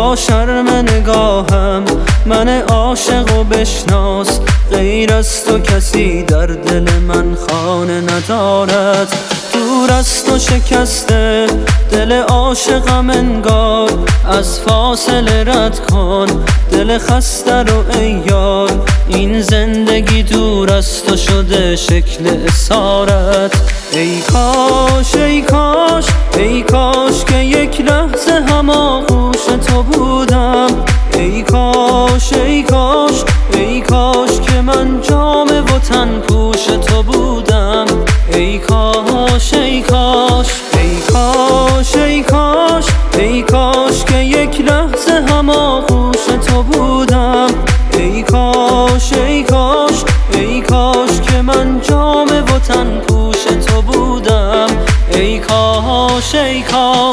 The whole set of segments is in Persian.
با شرم نگاهم من عاشق و بشناس، غیر از تو کسی در دل من خانه ندارد. دور از تو شکسته دل عاشقم انگار، از فاصله رد کن دل خسته رو ای یار. این زندگی دور از تو شده شکل اسارت. ای کاش ای کاش ای کاش که یک لحظه هم آغوش تو بودم. ای کاش ای کاش ای کاش که من جامه و تن پوش تو بودم. ای کاش ای کاش ای کاش ای کاش ای کاش که یک لحظه هم آغوش تو بودم. ای کاش ای کاش ای کاش که من جامه و تن پوش تو بودم. ای کاش ای کاش.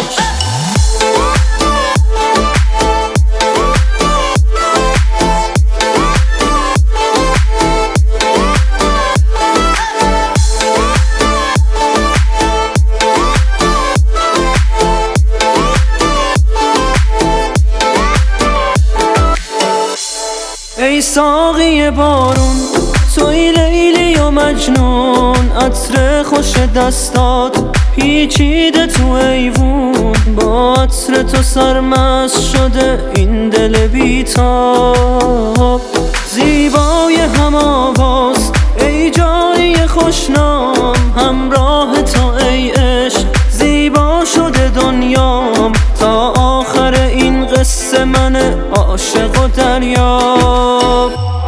ای ساقی بارون توی لیلی و مجنون، عطر خوش دستات پیچیده تو ایوون. با عطر تو سرمست شده این دل بیتاب، زیبای هم آواز ای جای خوشنام. همراه تو ای عشق زیبا شده دنیام، تا آخر این قصه من عاشق و دریاب.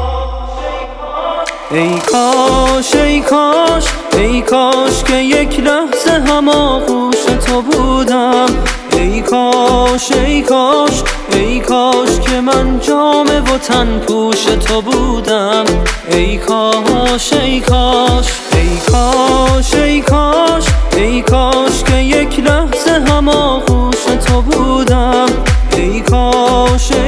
ای کاش ای کاش ای کاش که یک لحظه هم آغوش تو بودم. ای کاش ای کاش ای کاش که من جامه و تن پوش تو بودم. ای کاش ای کاش ای کاش ای کاش ای کاش که یک لحظه هم آغوش تو بودم. ای کاش